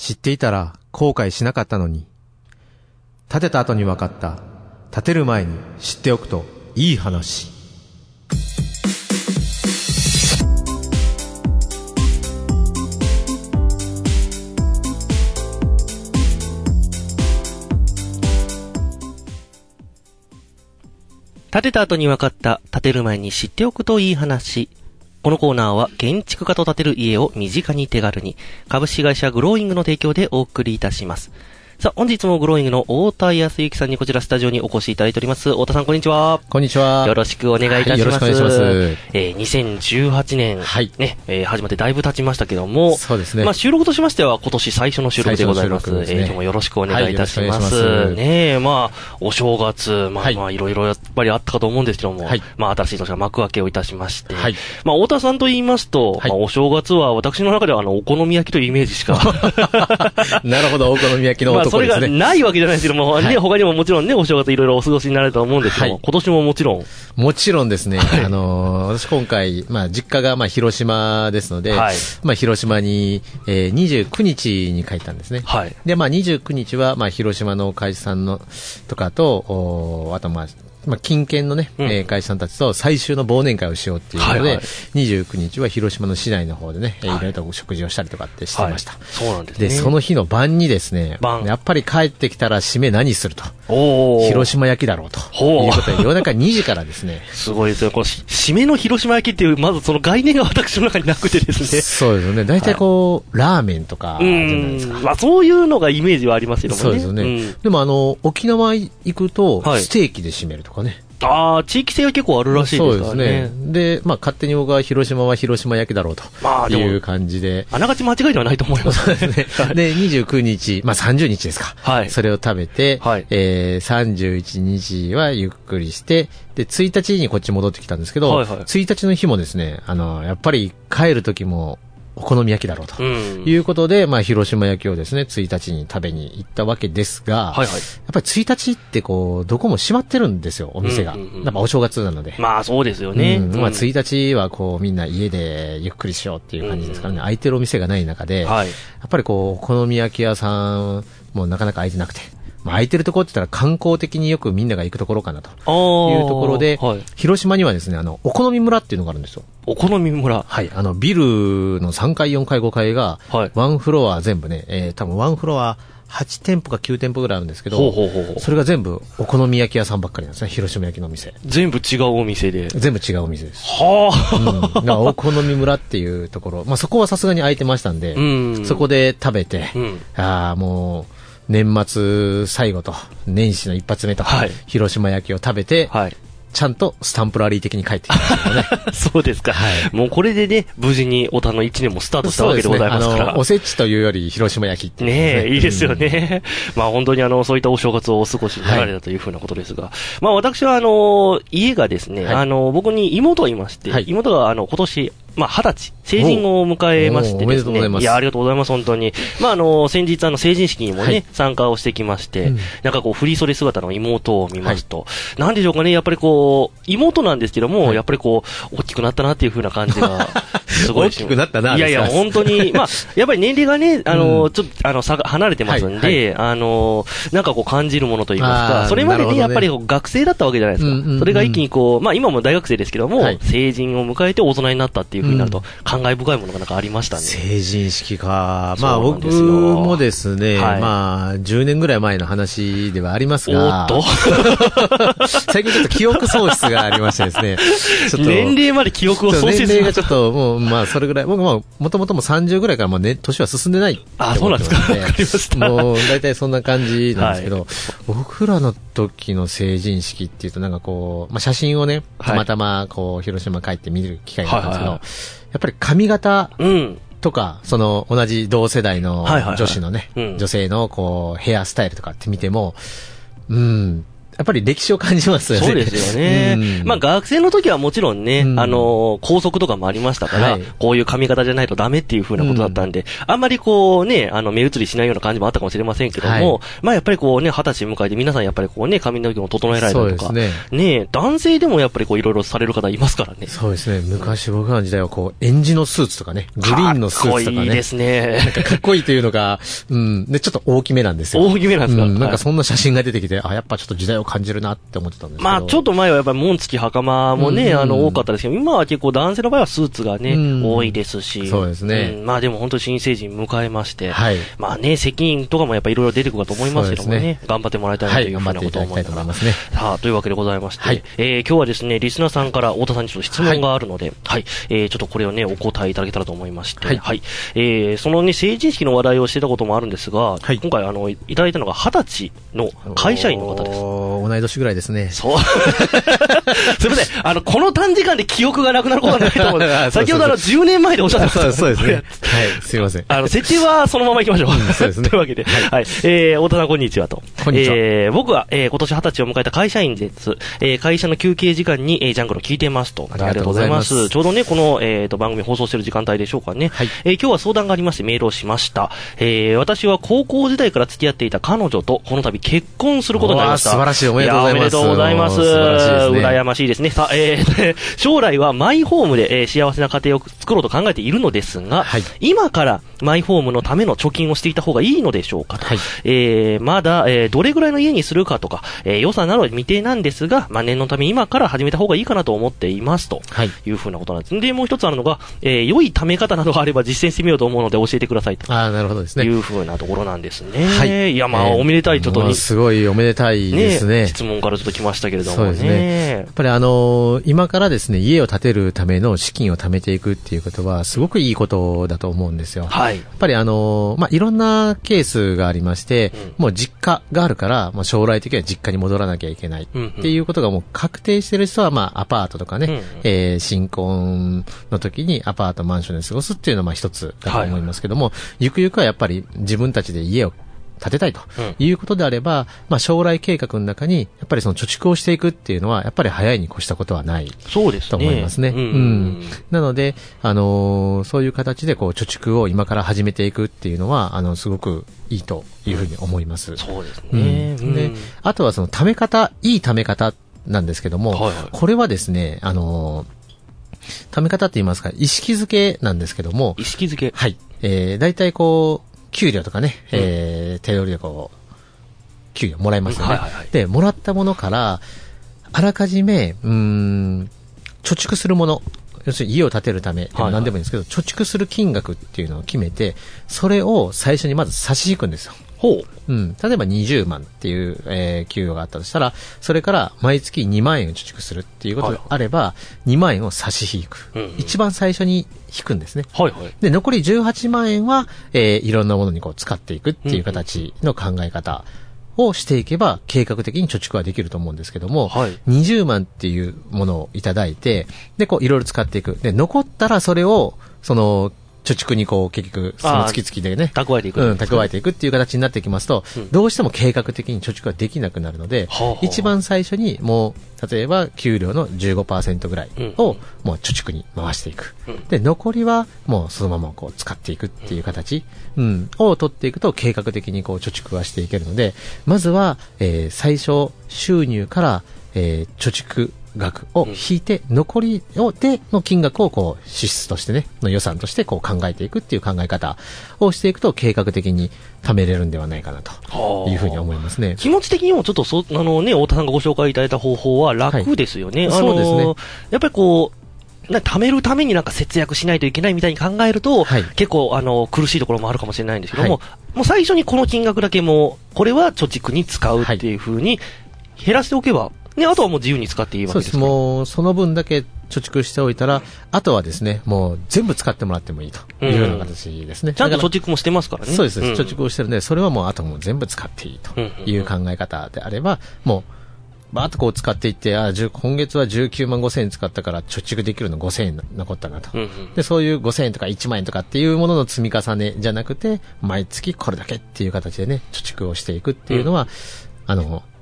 知っていたら後悔しなかったのに。建てた後に分かった。建てる前に知っておくといい話。 建てた後に分かった、建てる前に知っておくといい話。このコーナーは建築家と建てる家を身近に手軽に、株式会社グローイングの提供でお送りいたします。さあ、本日もグローイングの太田康之さんにこちらスタジオにお越しいただいております。太田さん、こんにちは。 こんにちは。 よろしくお願いいたします。 はい、よろしくお願いします。 2018年、はい、ね、始まってだいぶ経ちましたけども、 そうですね。 まあ、収録としましては今年最初の収録でございます。今日もよろしくお願いいたします。はい、ね、まあ、お正月、まあ、まあ、いろいろやっぱりあったかと思うんですけども、はい、まあ、新しい年が幕開けをいたしまして、はい、まあ、太田さんと言いますと、はい、まあ、お正月は私の中ではお好み焼きというイメージしか。 なるほど、お好み焼きの男ですね。 まあ、それがないわけじゃないですけども、はい、ね、他にももちろんね、お正月いろいろお過ごしになれると思うんですけども、はい、今年ももちろん。 もちろんですね、はい、私今回、まあ、実家がまあ広島ですので、はい、まあ、広島に、29日に帰ったんですね。はい、で、まあ、29日は、まあ、広島の会社さんのとかと、あとまあ、近県のね、会社さんたちと最終の忘年会をしようっていうので、はいはい、29日は広島の市内の方でね、いろいろと食事をしたりとかってしてました。はい、 そうなんですね。 で、その日の晩にですね、やっぱり帰ってきたら締め何すると。広島焼きだろうと。いうことで、夜中2時からですね。 すごいですよ。この締めの広島焼きっていう、まずその概念が私の中になくてですね。 そうですよね。大体こう、はい、ラーメンとかじゃないですか。 まあそういうのがイメージはありますけどもね。 そうですよね。でも沖縄行くと、ステーキで締めるとかね。 ああ、地域性は結構あるらしいですからね。そうですね。 で、まあ、勝手に僕は広島は広島焼きだろうという感じで。 あながち間違いではないと思います。 そうですね。で、29日、まあ、30日ですか。はい。それを食べて、はい、31日はゆっくりして、で、1日にこっち戻ってきたんですけど、はいはい、1日の日もですね、やっぱり帰る時も、お好み焼きだろうということで、まあ、広島焼きをですね、1日に食べに行ったわけですが、はいはい、やっぱり1日ってこう、どこも閉まってるんですよ、お店が。やっぱお正月なので。 まあ、そうですよね。 まあ、1日はこう、みんな家でゆっくりしようっていう感じですからね、空いてるお店がない中で、はい、やっぱりこう、お好み焼き屋さんもなかなか空いてなくて、まあ、空いてるところって言ったら観光的によくみんなが行くところかなというところで、はい、広島にはですね、お好み村っていうのがあるんですよ。 お好み村。 はい。ビルの3階、4階、5階が、ワンフロア全部ね、多分ワンフロア8店舗か9店舗ぐらいあるんですけど、それが全部お好み焼き屋さんばっかりなんですね、広島焼きのお店。 全部違うお店で。 全部違うお店です。はあ。お好み村っていうところ、まあそこはさすがに空いてましたんで、そこで食べて、もう、年末最後と年始の一発目と、はい、広島焼きを食べて、はい、ちゃんとスタンプラリー的に帰ってきましたよね。 そうですか、はい。もうこれでね、無事に小田の1年もスタートしたわけでございますから。 おせちというより広島焼きっていうね。いいですよね。まあ本当にそういったお正月をお過ごしになられたというふうなことですが、はい、まあ私は家がですね、はい、僕に妹がいまして、はい、妹が今年、まあ、20歳、成人を迎えましてですね。おめでとうございます。いや、ありがとうございます、本当に。まあ、先日成人式にもね、はい、参加をしてきまして、なんかこう、振り袖姿の妹を見ますと、はい、なんでしょうかね、やっぱりこう、妹なんですけども、はい、やっぱりこう、大きくなったなっていう風な感じが、すごい。 大きくなったな。 いやいや、本当に、まあ、やっぱり年齢がね、ちょっと、差が離れてますんで、はいはい、なんかこう、感じるものといいますか、それまでね、やっぱり学生だったわけじゃないですか。それが一気にこう、まあ、今も大学生ですけども、はい、成人を迎えて大人になったっていう風になると、感慨深いものがなんかありましたね。 成人式か。まあ僕もですね、はい、まあ10年ぐらい前の話ではありますが、最近ちょっと記憶喪失がありましてですね。 ちょっと年齢まで記憶を喪失する。 年齢がちょっともうまあそれぐらい、僕もともとも30ぐらいからもうね、年は進んでないって思って。 そうなんですか。わかりました。 もう大体そんな感じなんですけど、はい、僕らの時の成人式っていうとなんかこう、まあ写真をね、たまたまこう広島帰って見る機会があったんですけど、やっぱり髪型とか、その同じ同世代の女子のね、女性のこうヘアスタイルとかって見ても、 やっぱり歴史を感じますよね。 そうですよね。まあ学生の時はもちろんね、校則とかもありましたから、こういう髪型じゃないとダメっていう風なことだったんで、あんまりこうね、目移りしないような感じもあったかもしれませんけども、まあやっぱりこうね、20歳迎えて皆さんやっぱりこうね、髪の毛を整えられたりとか、ね、男性でもやっぱりこういろいろされる方いますからね。 そうですね。昔僕らの時代はこう、エンジのスーツとかね、グリーンのスーツとかね。かっこいいですね。 なんかかっこいいというのが、で、ちょっと大きめなんですよ。 大きめなんですか。 なんかそんな写真が出てきて、やっぱちょっと時代を感じるなって思ってたんですけど。 まあちょっと前はやっぱり紋付き袴もね、多かったですけど、今は結構男性の場合はスーツがね、多いですし。 そうですね。 まあでも本当に新成人迎えまして、まあね、責任とかもやっぱりいろいろ出てくるかと思いますけどもね、頑張ってもらいたいなというふうなことを思いますね。さあ、というわけでございまして、今日はですね、リスナーさんから太田さんにちょっと質問があるので、ちょっとこれをね、お答えいただけたらと思いまして、そのね、成人式の話題をしてたこともあるんですが、今回いただいたのが20歳の会社員の方です。 同い年ぐらいですね。 そう。すみません。この短時間で記憶がなくなることはないと思う。先ほど10年前でおっしゃってました。 そうですね。はい、すいません。 設定はそのまま行きましょう。 そうですね。 というわけで、はい。太田さんこんにちはと。 こんにちは。 僕は、今年20歳を迎えた会社員です。会社の休憩時間に、ジャングルを聞いてますと。ありがとうございます。ちょうどね、この、番組放送している時間帯でしょうかね。はい。今日は相談がありましてメールをしました。私は高校時代から付き合っていた彼女と、この度結婚することになりました。 素晴らしい。おめでとうございます。 おめでとうございます。羨ましいですね。さあ、将来はマイホームで、幸せな家庭を作ろうと考えているのですが、今からマイホームのための貯金をしていた方がいいのでしょうかと。まだ、どれぐらいの家にするかとか、予算などは未定なんですが、念のため今から始めた方がいいかなと思っていますというふうなことなんです。で、もう一つあるのが、良い貯め方などがあれば実践してみようと思うので教えてくださいと。 なるほどですね。 いうふうなところなんですね。いや、まあ、おめでたいちょっとに。 すごいおめでたいですね。 質問からちょっと来ましたけれどもね。 そうですね。やっぱり今からですね、家を建てるための資金を貯めていくっていうことは、すごくいいことだと思うんですよ。やっぱりいろんなケースがありまして、もう実家があるから、将来的には実家に戻らなきゃいけないっていうことがもう確定してる人は、アパートとかね、新婚の時にアパート、マンションで過ごすっていうのは一つだと思いますけども、ゆくゆくはやっぱり自分たちで家を建てたいということであれば、将来計画の中に、やっぱりその貯蓄をしていくっていうのは、やっぱり早いに越したことはないと思いますね。なので、そういう形で貯蓄を今から始めていくっていうのは、すごくいいというふうに思います。 そうですね。 で、あとはその貯め方、いい貯め方なんですけども、これはですね、貯め方って言いますか、意識づけなんですけども、 意識づけはい。大体給料とかね、手取りで給料もらいますよね。で、もらったものから、あらかじめ、貯蓄するもの、要するに家を建てるため、何でもいいんですけど、貯蓄する金額っていうのを決めて、それを最初にまず差し引くんですよ。例えば20万っていう、給与があったとしたら、それから毎月2万円を貯蓄するっていうことであれば、2万円を差し引く。一番最初に引くんですね。で、残り18万円は、いろんなものに使っていくっていう形の考え方をしていけば、計画的に貯蓄はできると思うんですけども、20万っていうものをいただいて、で、いろいろ使っていく。で、残ったらそれを、貯蓄に結局、その月々でね、 蓄えていく。 蓄えていくっていう形になってきますと、どうしても計画的に貯蓄ができなくなるので、一番最初にもう、例えば給料の 15% ぐらいをもう貯蓄に回していく。で、残りはもうそのまま使っていくっていう形、を取っていくと計画的に貯蓄はしていけるので、まずは、最初収入から、貯蓄額を引いて、残りの金額を支出としてね、の予算として考えていくっていう考え方をしていくと計画的に貯めれるんではないかなというふうに思いますね。 気持ち的にもちょっと太田さんがご紹介いただいた方法は楽ですよね。 そうですね。 やっぱり貯めるために節約しないといけないみたいに考えると、結構苦しいところもあるかもしれないんですけども、もう最初にこの金額だけこれは貯蓄に使うっていうふうに減らしておけば、あとはもう自由に使っていいわけですか。 そうです。もうその分だけ貯蓄しておいたら、あとはですね、もう全部使ってもらってもいいというような形ですね。 ちゃんと貯蓄もしてますからね。 そうです。貯蓄をしてるんで、それはもうあともう全部使っていいという考え方であれば、もうバーッと使っていって、今月は19万5千円使ったから貯蓄できるの5千円残ったなと。で、そういう5千円とか1万円とかっていうものの積み重ねじゃなくて、毎月これだけっていう形でね、貯蓄をしていくっていうのは、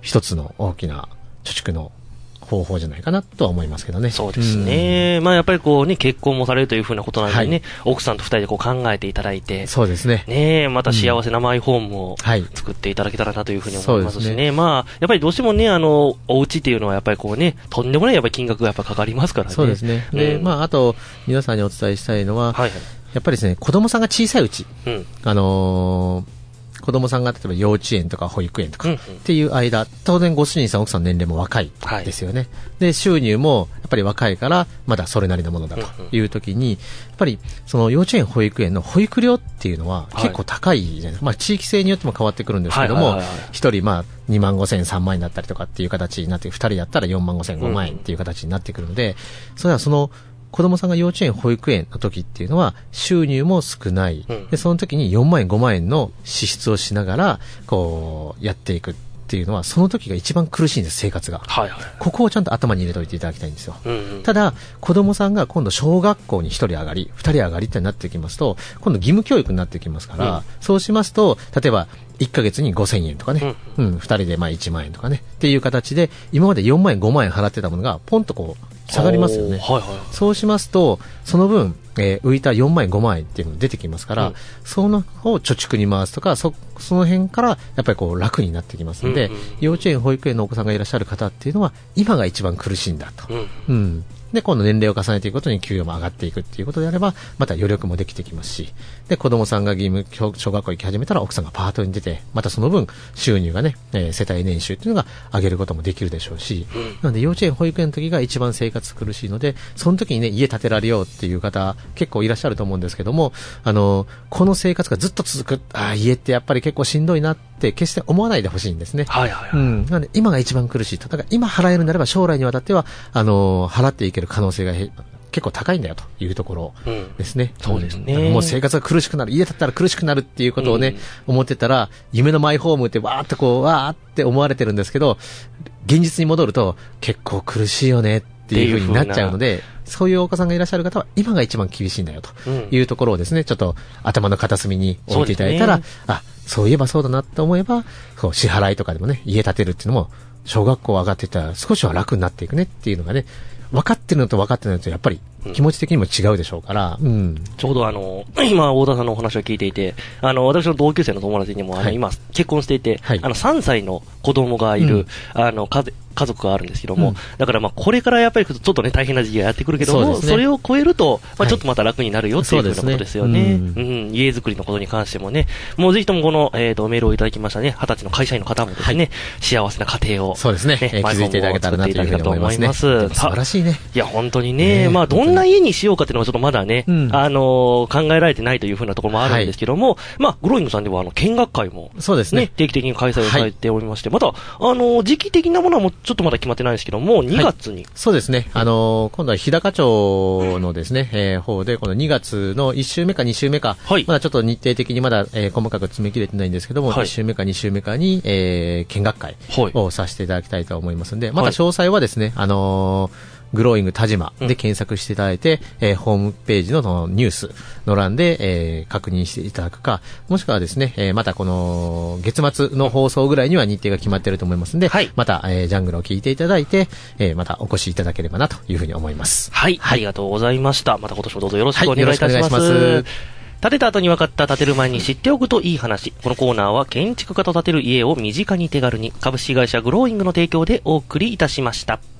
一つの大きな貯蓄の方法じゃないかなとは思いますけどね。 そうですね。まあやっぱりこうね、結婚もされるというふうなことなんでね、奥さんと二人でこう考えていただいて、 そうですね。 ね、また幸せなマイホームを作っていただけたらなというふうに思いますしね。まあやっぱりどうしてもね、お家っていうのはやっぱりこうね、とんでもないやっぱり金額がやっぱかかりますからね。 そうですね。で、まああと皆さんにお伝えしたいのは、やっぱりですね、子供さんが小さいうち、子供さんが例えば幼稚園とか保育園とかっていう間、当然ご主人さん奥さんの年齢も若いですよね。で、収入もやっぱり若いからまだそれなりのものだという時に、やっぱりその幼稚園保育園の保育料っていうのは結構高いじゃないですか。まあ地域性によっても変わってくるんですけども、一人まあ2万5千3万円だったりとかっていう形になって、2人だったら4万5千5万円っていう形になってくるので、それはその子供さんが幼稚園、保育園の時っていうのは収入も少ない。で、その時に4万円、5万円の支出をしながら、こう、やっていくっていうのは、その時が一番苦しいんです、生活が。ここをちゃんと頭に入れておいていただきたいんですよ。ただ、子供さんが今度小学校に1人上がり、2人上がりってなってきますと、今度義務教育になってきますから、そうしますと、例えば、1ヶ月に5000円とかね、2人でまあ1万円とかね、っていう形で、今まで4万円、5万円払ってたものが、ポンとこう、下がりますよね。そうしますと、その分、浮いた4万円、5万円っていうのが出てきますから、そのを貯蓄に回すとか、その辺からやっぱりこう楽になってきますので、幼稚園、保育園のお子さんがいらっしゃる方っていうのは、今が一番苦しいんだと。で、今度年齢を重ねていくことに給与も上がっていくっていうことであれば、また余力もできてきますし、で、子供さんが小学校行き始めたら奥さんがパートに出て、またその分収入がね、世帯年収っていうのが上げることもできるでしょうし、なので幼稚園、保育園の時が一番生活苦しいので、その時にね、家建てられようっていう方結構いらっしゃると思うんですけども、この生活がずっと続く、家ってやっぱり結構しんどいなって決して思わないでほしいんですね。なので今が一番苦しいと。だから今払えるならば将来にわたっては、払っていける可能性が結構高いんだよというところですね。 そうですね。 もう生活が苦しくなる、家建ったら苦しくなるっていうことをね、思ってたら、夢のマイホームってわーって思われてるんですけど、現実に戻ると結構苦しいよねっていう風になっちゃうので、そういうお子さんがいらっしゃる方は今が一番厳しいんだよというところをですね、ちょっと頭の片隅に置いていただいたら、そういえばそうだなと思えば、支払いとかでもね、家建てるっていうのも、小学校上がっていったら少しは楽になっていくねっていうのがね、分かってるのと分かってないのとやっぱり気持ち的にも違うでしょうから、 ちょうど今、太田さんのお話を聞いていて、私の同級生の友達にも、今、結婚していて、3歳の子供がいる、家族があるんですけども、だからまあこれからやっぱりちょっとね大変な時期がやってくるけども、それを超えると、まあちょっとまた楽になるよっていうふうなことですよね。家づくりのことに関してもね、もうぜひともこの、メールをいただきましたね、20歳の会社員の方もですね、幸せな家庭を、 そうですね、築いていただけたらなというふうに思いますね。素晴らしいね。 いや、本当にね、まあどんな家にしようかっていうのはちょっとまだね、考えられてないというふうなところもあるんですけども、まあグローイングさんでは見学会も、 そうですね、 定期的に開催をされておりまして、また、時期的なものはもうちょっとまだ決まってないですけども、2月に。 そうですね。今度は日高町のですね、方で、この2月の1週目か2週目か、まだちょっと日程的にまだ、細かく詰め切れてないんですけども、1週目か2週目かに、見学会をさせていただきたいと思いますので、また詳細はですね、グローイング田島で検索していただいて、ホームページのニュースの欄で、確認していただくか、もしくはですね、またこの月末の放送ぐらいには日程が決まっていると思いますので、また、ジャングルを聞いていただいて、またお越しいただければなというふうに思います。 ありがとうございました。また今年もどうぞよろしくお願いいたします。建てた後に分かった建てる前に知っておくといい話。このコーナーは建築家と建てる家を身近に手軽に、株式会社グローイングの提供でお送りいたしました。